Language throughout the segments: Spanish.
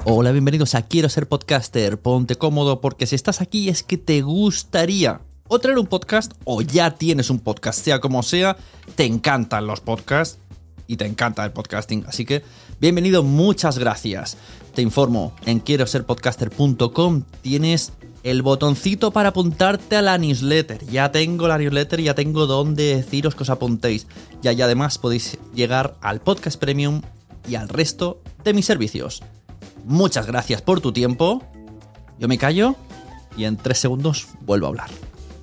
Hola, bienvenidos a Quiero Ser Podcaster. Ponte cómodo porque si estás aquí es que te gustaría o traer un podcast o ya tienes un podcast, sea como sea, te encantan los podcasts y te encanta el podcasting. Así que bienvenido, muchas gracias. Te informo, en quiero ser podcaster.com tienes el botoncito para apuntarte a la newsletter. Ya tengo la newsletter, ya tengo donde deciros que os apuntéis. Y además podéis llegar al podcast premium y al resto de mis servicios. Muchas gracias por tu tiempo. Yo me callo y en 3 segundos vuelvo a hablar.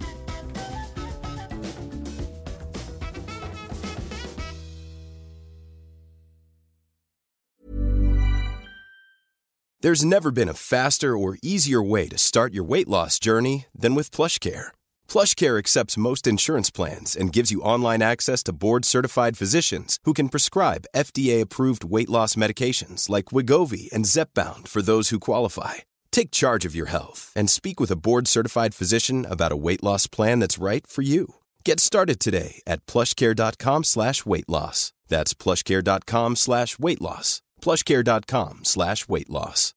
There's never been a faster or easier way to start your weight loss journey than with PlushCare. PlushCare accepts most insurance plans and gives you online access to board-certified physicians who can prescribe FDA-approved weight loss medications like Wegovy and Zepbound for those who qualify. Take charge of your health and speak with a board-certified physician about a weight loss plan that's right for you. Get started today at plushcare.com/weight loss. That's plushcare.com/weight loss. plushcare.com/weight loss.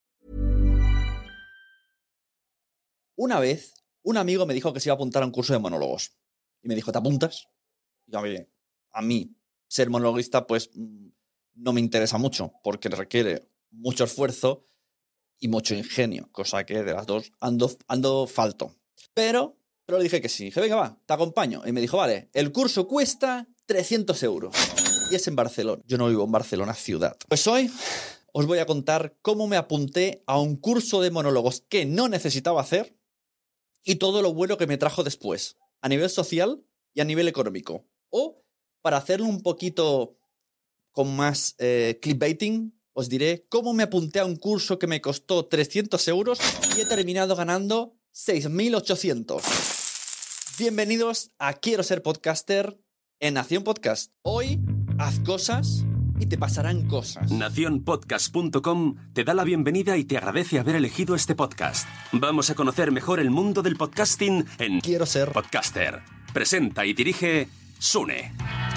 Una vez, un amigo me dijo que se iba a apuntar a un curso de monólogos. Y me dijo, ¿te apuntas? Y a mí, ser monologuista, pues no me interesa mucho, porque requiere mucho esfuerzo y mucho ingenio, cosa que de las dos ando falto. Pero le dije que sí. Dije, venga, va, te acompaño. Y me dijo, vale, el curso cuesta 300 euros. Y es en Barcelona. Yo no vivo en Barcelona ciudad. Pues hoy os voy a contar cómo me apunté a un curso de monólogos que no necesitaba hacer y todo lo bueno que me trajo después, a nivel social y a nivel económico. O, para hacerlo un poquito con más clickbaiting, os diré cómo me apunté a un curso que me costó 300 euros y he terminado ganando 6.800. Bienvenidos a Quiero Ser Podcaster en Nación Podcast. Hoy, haz cosas y te pasarán cosas. Nacionpodcast.com te da la bienvenida y te agradece haber elegido este podcast. Vamos a conocer mejor el mundo del podcasting en Quiero Ser Podcaster. Presenta y dirige Sune.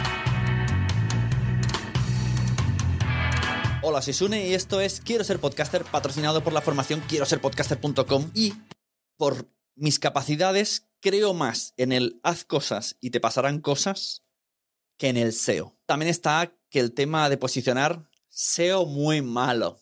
Hola, soy Sune y esto es Quiero Ser Podcaster, patrocinado por la formación quiero ser podcaster.com, y por mis capacidades creo más en el haz cosas y te pasarán cosas que en el SEO. También está que el tema de posicionar SEO muy malo.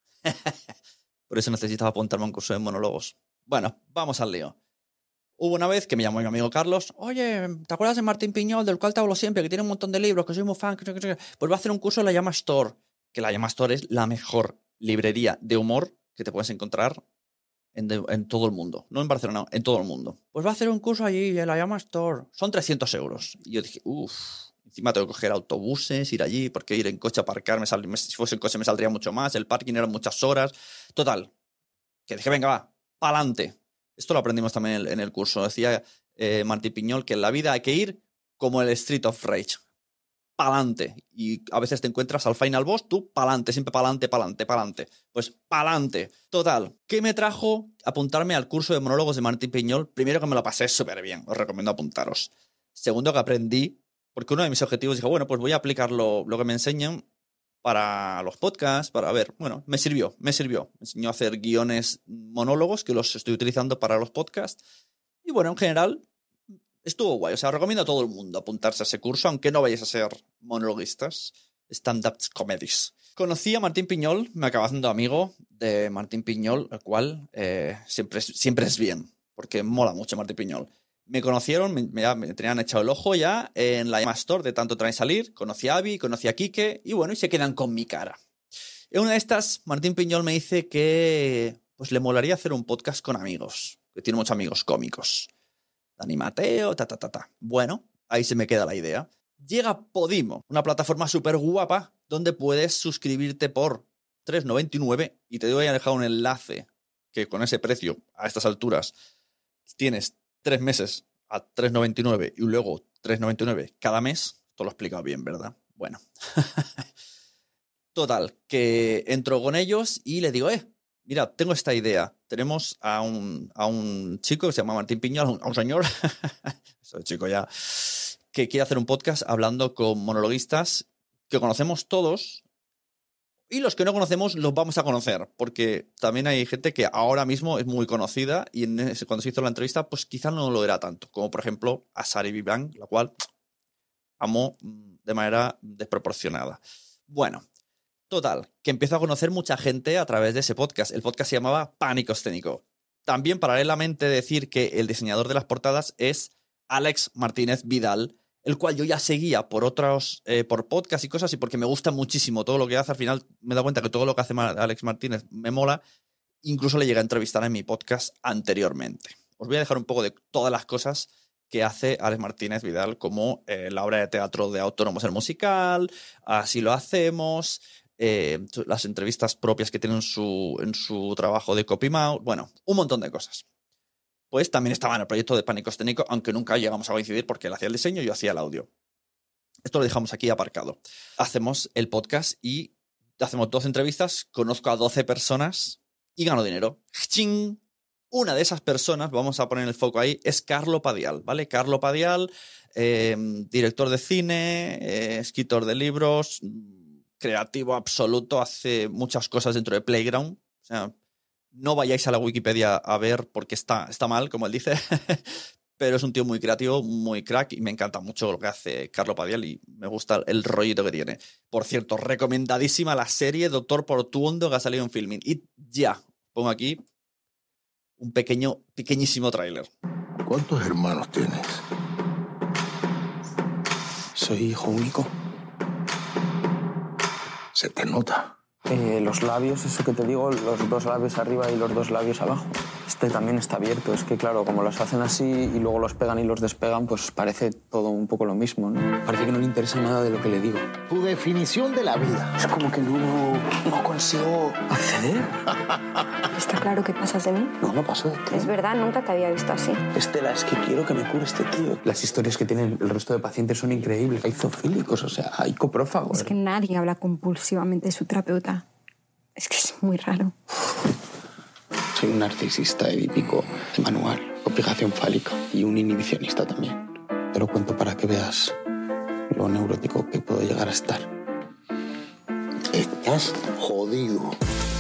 Por eso necesitaba apuntarme a un curso de monólogos. Bueno, vamos al lío. Hubo una vez que me llamó mi amigo Carlos. Oye, ¿te acuerdas de Martín Piñol, del cual te hablo siempre, que tiene un montón de libros, que soy muy fan? Pues va a hacer un curso en la Llama Store. Que la Llama Store es la mejor librería de humor que te puedes encontrar en todo el mundo. No en Barcelona, en todo el mundo. Pues va a hacer un curso allí en la Llama Store. Son 300 euros. Y yo dije, encima tengo que coger autobuses, ir allí, porque ir en coche a aparcar, si fuese en coche me saldría mucho más, el parking eran muchas horas. Total, que dije, venga, va, pa'lante. Esto lo aprendimos también en el curso. Decía Martín Piñol que en la vida hay que ir como el Street of Rage. Pa'lante. Y a veces te encuentras al final boss, tú pa'lante, siempre pa'lante. Pues pa'lante. Total, ¿qué me trajo apuntarme al curso de monólogos de Martín Piñol? Primero, que me lo pasé súper bien, os recomiendo apuntaros. Segundo, que aprendí, porque uno de mis objetivos dije, bueno, pues voy a aplicar lo que me enseñan para los podcasts, para ver, bueno, me sirvió. Me enseñó a hacer guiones monólogos que los estoy utilizando para los podcasts. Y bueno, en general, estuvo guay. O sea, recomiendo a todo el mundo apuntarse a ese curso, aunque no vayáis a ser monologuistas, stand-up comedies. Conocí a Martín Piñol, me acabé haciendo amigo de Martín Piñol, el cual siempre es bien, porque mola mucho Martín Piñol. Me conocieron, me tenían echado el ojo ya en la Llama Store de tanto traen salir. Conocí a Avi, conocí a Quique y bueno, y se quedan con mi cara. En una de estas, Martín Piñol me dice que pues le molaría hacer un podcast con amigos, que tiene muchos amigos cómicos. Dani Mateo, Bueno, ahí se me queda la idea. Llega Podimo, una plataforma súper guapa donde puedes suscribirte por 3,99 y te voy a dejar un enlace que con ese precio, a estas alturas, tienes 3 meses a 3,99 y luego 3,99 cada mes. Esto lo he explicado bien, ¿verdad? Bueno. Total, que entro con ellos y le digo, mira, tengo esta idea. Tenemos a un chico que se llama Martín Piñol, a un señor, ese chico ya, que quiere hacer un podcast hablando con monologuistas que conocemos todos Y los que no conocemos los vamos a conocer, porque también hay gente que ahora mismo es muy conocida y cuando se hizo la entrevista, pues quizás no lo era tanto, como por ejemplo a Sari Vivian, la cual amo de manera desproporcionada. Bueno, total, que empiezo a conocer mucha gente a través de ese podcast. El podcast se llamaba Pánico Escénico. También paralelamente decir que el diseñador de las portadas es Alex Martínez Vidal, el cual yo ya seguía por otros, por podcast y cosas, y porque me gusta muchísimo todo lo que hace. Al final me he dado cuenta que todo lo que hace Alex Martínez me mola. Incluso le llegué a entrevistar en mi podcast anteriormente. Os voy a dejar un poco de todas las cosas que hace Alex Martínez Vidal, como la obra de teatro de Autónomos el Musical, Así lo hacemos, las entrevistas propias que tiene en su trabajo de Copymouse, bueno, un montón de cosas. Pues también estaba en el proyecto de Pánico Escénico, aunque nunca llegamos a coincidir porque él hacía el diseño y yo hacía el audio. Esto lo dejamos aquí aparcado. Hacemos el podcast y hacemos 12 entrevistas, conozco a 12 personas y gano dinero. ¡Ching! Una de esas personas, vamos a poner el foco ahí, es Carlo Padial, ¿vale? Carlo Padial, director de cine, escritor de libros, creativo absoluto, hace muchas cosas dentro de Playground. O sea, no vayáis a la Wikipedia a ver porque está mal, como él dice, pero es un tío muy creativo, muy crack y me encanta mucho lo que hace Carlo Padial y me gusta el rollito que tiene. Por cierto, recomendadísima la serie Doctor Portuondo que ha salido en Filmin. Y ya, pongo aquí un pequeñísimo tráiler. ¿Cuántos hermanos tienes? Soy hijo único. Se te nota. Los labios, eso que te digo, los 2 labios arriba y los 2 labios abajo. Este también está abierto. Es que, claro, como los hacen así y luego los pegan y los despegan, pues parece todo un poco lo mismo, ¿no? Parece que no le interesa nada de lo que le digo. Tu definición de la vida. Es como que no consigo acceder. ¿Está claro que pasas de mí? No paso de ti. Es verdad, nunca te había visto así. Estela, es que quiero que me cure este tío. Las historias que tienen el resto de pacientes son increíbles. Hay zoofílicos, o sea, hay coprófagos. Es que nadie habla compulsivamente de su terapeuta. Es que es muy raro. Soy un narcisista edípico de manual, obligación fálica y un inhibicionista también. Te lo cuento para que veas lo neurótico que puedo llegar a estar. Estás jodido.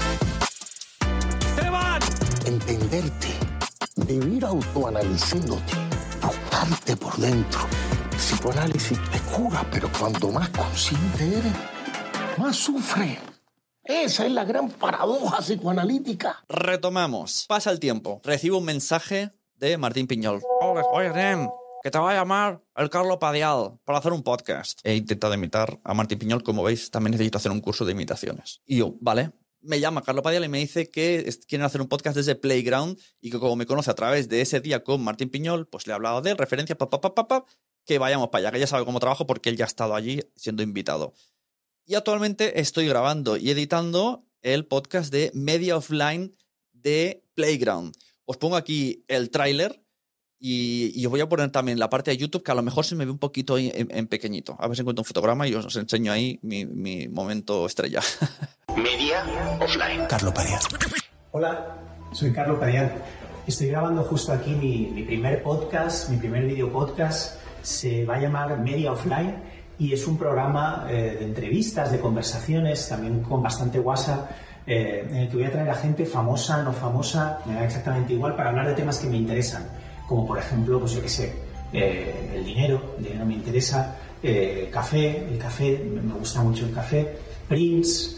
¡Esteban! Entenderte, vivir autoanalizándote, buscarte por dentro. Psicoanálisis te cura, pero cuanto más consciente eres, más sufres. Esa es la gran paradoja psicoanalítica. Retomamos. Pasa el tiempo. Recibo un mensaje de Martín Piñol. Oye, Ren, que te va a llamar el Carlo Padial para hacer un podcast. He intentado imitar a Martín Piñol. Como veis, también necesito hacer un curso de imitaciones. Y yo, vale. Me llama Carlo Padial y me dice que quieren hacer un podcast desde Playground y que como me conoce a través de ese día con Martín Piñol, pues le he hablado de él, referencias, que vayamos para allá, que ya sabe cómo trabajo porque él ya ha estado allí siendo invitado. Y actualmente estoy grabando y editando el podcast de Media Offline de Playground. Os pongo aquí el tráiler y os voy a poner también la parte de YouTube, que a lo mejor se me ve un poquito en pequeñito. A ver si encuentro un fotograma y os enseño ahí mi momento estrella. Media Offline. Carlo Padial. Hola, soy Carlo Padial. Estoy grabando justo aquí mi primer podcast, mi primer video podcast. Se va a llamar Media Offline. Y es un programa de entrevistas, de conversaciones, también con bastante WhatsApp, en el que voy a traer a gente famosa, no famosa, me da exactamente igual, para hablar de temas que me interesan. Como por ejemplo, pues yo qué sé, el dinero me interesa, el café me gusta mucho el café, prints,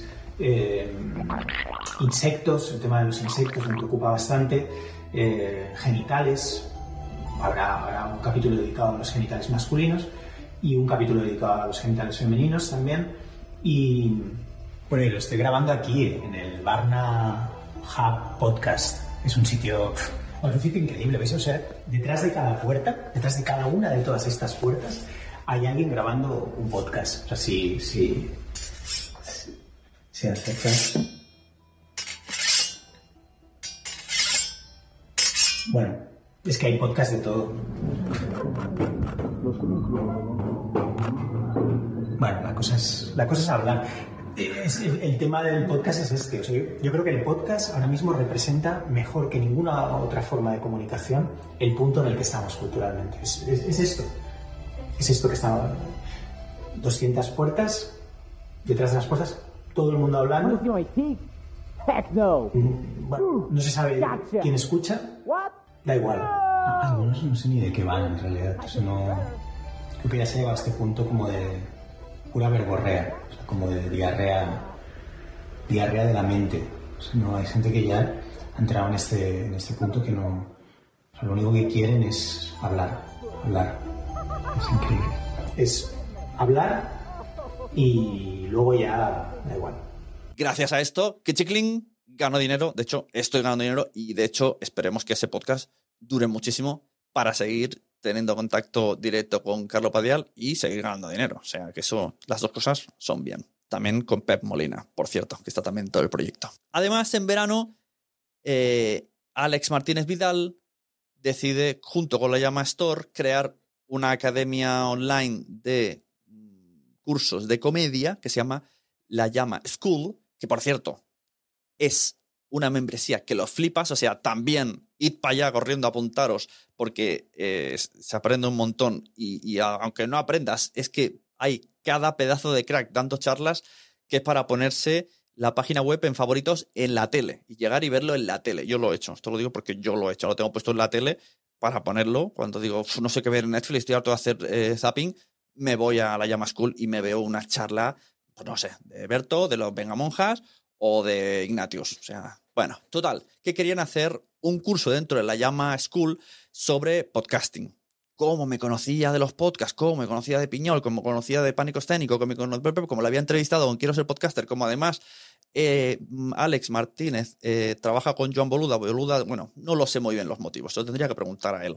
insectos, el tema de los insectos me preocupa bastante, genitales, habrá un capítulo dedicado a los genitales masculinos, y un capítulo dedicado a los genitales femeninos también. Y bueno, y lo estoy grabando aquí en el Barna Hub Podcast. Es un sitio increíble, ¿veis? O sea, detrás de cada puerta, detrás de cada una de todas estas puertas, hay alguien grabando un podcast. O sea, si acercas. Bueno, es que hay podcast de todo. Bueno, la cosa es hablar. El tema del podcast es este. O sea, yo creo que el podcast ahora mismo representa mejor que ninguna otra forma de comunicación el punto en el que estamos culturalmente. Es esto. Es esto que está 200 puertas, detrás de las puertas todo el mundo hablando. Bueno, no se sabe quién escucha. Da igual. Algunos no sé ni de qué van en realidad. Eso no... Creo que ya se llega a este punto como de pura verborrea, o sea, como de diarrea de la mente. O sea, no, hay gente que ya ha entrado en este punto que no... O sea, lo único que quieren es hablar. Es increíble. Es hablar y luego ya da igual. Gracias a esto, Kitchikling ganó dinero. De hecho, estoy ganando dinero y de hecho esperemos que ese podcast dure muchísimo para seguir teniendo contacto directo con Carlo Padial y seguir ganando dinero. O sea, que eso, las dos cosas son bien. También con Pep Molina, por cierto, que está también en todo el proyecto. Además, en verano, Alex Martínez Vidal decide, junto con la Llama Store, crear una academia online de cursos de comedia que se llama La Llama School, que por cierto es una membresía que lo flipas, o sea, también id para allá corriendo a apuntaros porque se aprende un montón y aunque no aprendas, es que hay cada pedazo de crack dando charlas que es para ponerse la página web en favoritos en la tele y llegar y verlo en la tele. Yo lo he hecho, esto lo digo porque yo lo he hecho, lo tengo puesto en la tele para ponerlo. Cuando digo, no sé qué ver en Netflix, estoy harto de hacer zapping, me voy a la Llama School y me veo una charla, pues no sé, de Berto, de los Vengamonjas o de Ignatius. O sea, bueno, total, que querían hacer un curso dentro de la Llama School sobre podcasting. Cómo me conocía de los podcasts, cómo me conocía de Piñol, cómo me conocía de Pánico Escénico, como lo había entrevistado con Quiero Ser Podcaster, como además Alex Martínez trabaja con Joan Boluda. Bueno, no lo sé muy bien los motivos, lo tendría que preguntar a él.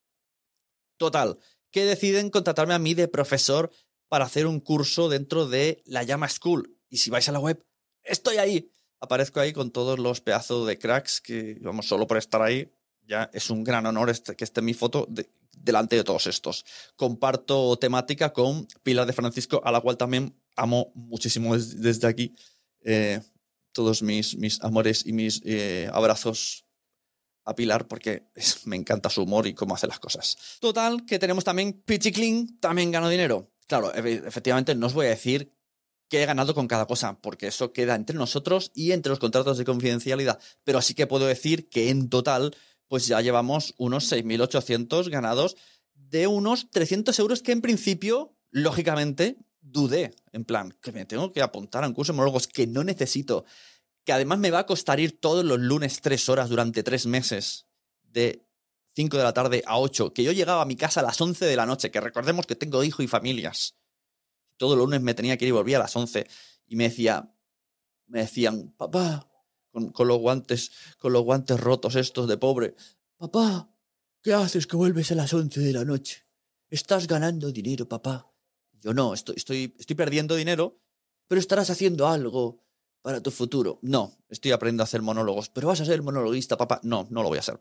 Total, que deciden contratarme a mí de profesor para hacer un curso dentro de la Llama School. Y si vais a la web, estoy ahí. Aparezco ahí con todos los pedazos de cracks que, vamos, solo por estar ahí, ya es un gran honor que esté mi foto delante de todos estos. Comparto temática con Pilar de Francisco, a la cual también amo muchísimo desde aquí. Todos mis amores y mis abrazos a Pilar porque me encanta su humor y cómo hace las cosas. Total, que tenemos también Pichicling, también gano dinero. Claro, efectivamente no os voy a decir qué he ganado con cada cosa, porque eso queda entre nosotros y entre los contratos de confidencialidad. Pero sí que puedo decir que en total pues ya llevamos unos 6.800 ganados de unos 300 euros que en principio, lógicamente, dudé. En plan, que me tengo que apuntar a un curso de monólogos que no necesito, que además me va a costar ir todos los lunes 3 horas durante 3 meses, de 5 de la tarde a 8, que yo llegaba a mi casa a las 11 de la noche, que recordemos que tengo hijo y familias. Todos los lunes me tenía que ir y volvía a las 11. Y me decían, papá, con los guantes rotos estos de pobre, papá, ¿qué haces que vuelves a las 11 de la noche? Estás ganando dinero, papá. Yo no, estoy perdiendo dinero, pero estarás haciendo algo para tu futuro. No, estoy aprendiendo a hacer monólogos. ¿Pero vas a ser monologuista, papá? No, no lo voy a hacer.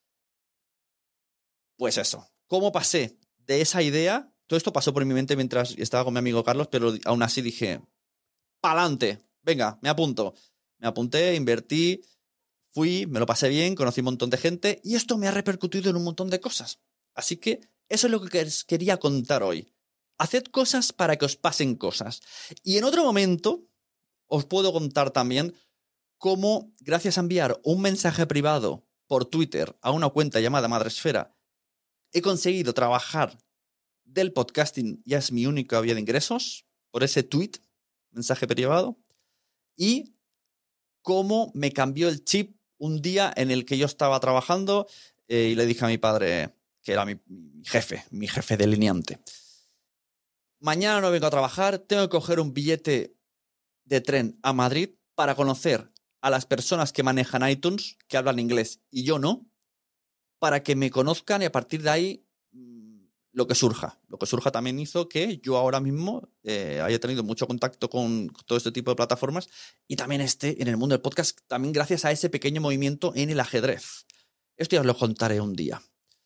Pues eso. ¿Cómo pasé de esa idea? Todo esto pasó por mi mente mientras estaba con mi amigo Carlos, pero aún así dije, ¡pa'lante! Venga, me apunto. Me apunté, invertí, fui, me lo pasé bien, conocí un montón de gente y esto me ha repercutido en un montón de cosas. Así que eso es lo que quería contar hoy. Haced cosas para que os pasen cosas. Y en otro momento os puedo contar también cómo, gracias a enviar un mensaje privado por Twitter a una cuenta llamada Madresfera, he conseguido trabajar del podcasting, ya es mi única vía de ingresos, por ese tweet, mensaje privado, y cómo me cambió el chip un día en el que yo estaba trabajando y le dije a mi padre, que era mi jefe delineante, mañana no vengo a trabajar, tengo que coger un billete de tren a Madrid para conocer a las personas que manejan iTunes, que hablan inglés y yo no, para que me conozcan y a partir de ahí lo que surja. Lo que surja también hizo que yo ahora mismo haya tenido mucho contacto con todo este tipo de plataformas y también esté en el mundo del podcast, también gracias a ese pequeño movimiento en el ajedrez. Esto ya os lo contaré un día.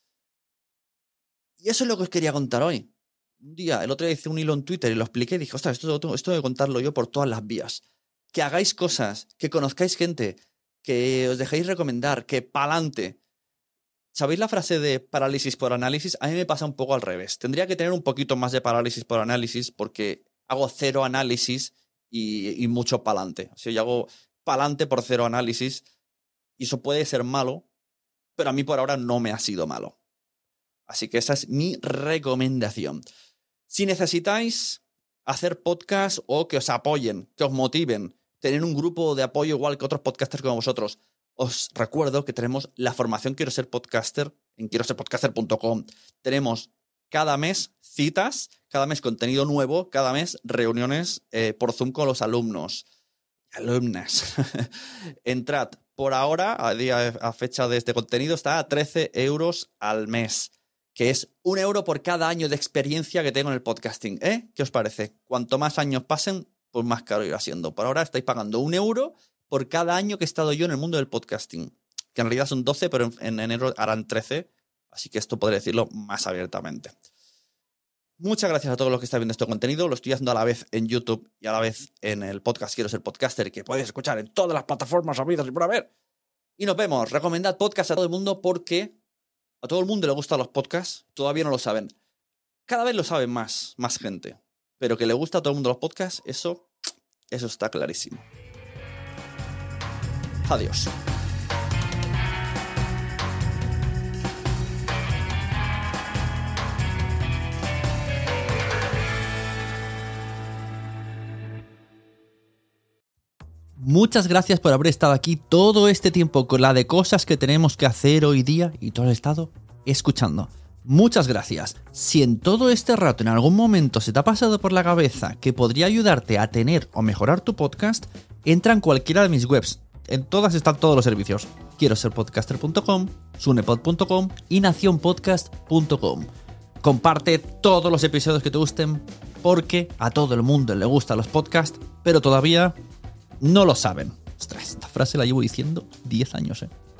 Y eso es lo que os quería contar hoy. Un día, el otro día hice un hilo en Twitter y lo expliqué y dije, ostras, esto tengo que contarlo yo por todas las vías. Que hagáis cosas, que conozcáis gente, que os dejéis recomendar, que pa'lante. ¿Sabéis la frase de parálisis por análisis? A mí me pasa un poco al revés. Tendría que tener un poquito más de parálisis por análisis porque hago cero análisis y mucho pa'lante. O sea, yo hago pa'lante por cero análisis y eso puede ser malo, pero a mí por ahora no me ha sido malo. Así que esa es mi recomendación. Si necesitáis hacer podcast o que os apoyen, que os motiven, tener un grupo de apoyo igual que otros podcasters como vosotros, os recuerdo que tenemos la formación Quiero Ser Podcaster en quieroserpodcaster.com. Tenemos cada mes citas, cada mes contenido nuevo, cada mes reuniones por Zoom con los alumnos. Alumnas. Entrad. Por ahora, a fecha de este contenido, está a 13 euros al mes, que es 1 euro por cada año de experiencia que tengo en el podcasting. ¿Qué os parece? Cuanto más años pasen, pues más caro irá siendo. Por ahora estáis pagando 1 euro por cada año que he estado yo en el mundo del podcasting, que en realidad son 12, pero en enero harán 13, así que esto podré decirlo más abiertamente. Muchas gracias a todos los que están viendo este contenido. Lo estoy haciendo a la vez en YouTube y a la vez en el podcast Quiero Ser Podcaster, que podéis escuchar en todas las plataformas habidas y por haber. Y nos vemos. Recomendad podcast a todo el mundo porque a todo el mundo le gustan los podcasts. Todavía no lo saben. Cada vez lo saben más gente. Pero que le gusta a todo el mundo los podcasts, eso está clarísimo. Adiós. Muchas gracias por haber estado aquí todo este tiempo con la de cosas que tenemos que hacer hoy día y todo el estado escuchando. Muchas gracias. Si en todo este rato en algún momento se te ha pasado por la cabeza que podría ayudarte a tener o mejorar tu podcast, entra en cualquiera de mis webs. En todas están todos los servicios. quieroserpodcaster.com, sunepod.com y nacionpodcast.com. Comparte todos los episodios que te gusten porque a todo el mundo le gustan los podcasts, pero todavía no lo saben. Ostras, esta frase la llevo diciendo 10 años,